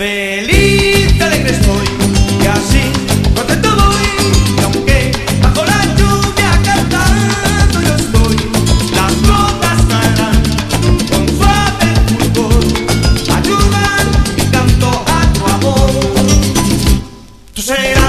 Feliz y alegre estoy, y así contento voy, y aunque bajo la lluvia cantando yo estoy, las gotas caerán con suave fulgor, ayudan mi canto a tu amor. Tú serás